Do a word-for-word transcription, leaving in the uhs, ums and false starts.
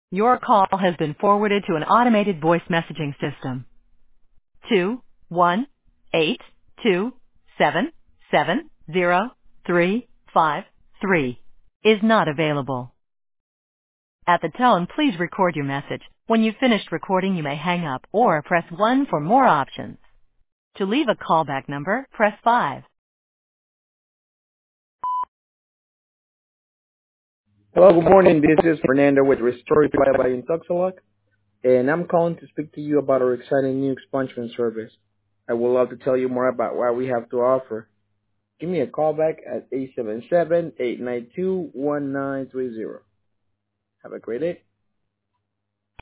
Your call has been forwarded to an automated voice messaging system. Two one eight two seven seven zero three five three is not available. At the tone, please record your message. When you've finished recording, you may hang up or press one for more options. To leave a callback number, press five. Hello, good morning. This is Fernando with Restore by by Intoxalock, and I'm calling to speak to you about our exciting new expungement service. I would love to tell you more about what we have to offer. Give me a call back at eight seven seven, eight nine two, one nine three zero. Have a great day.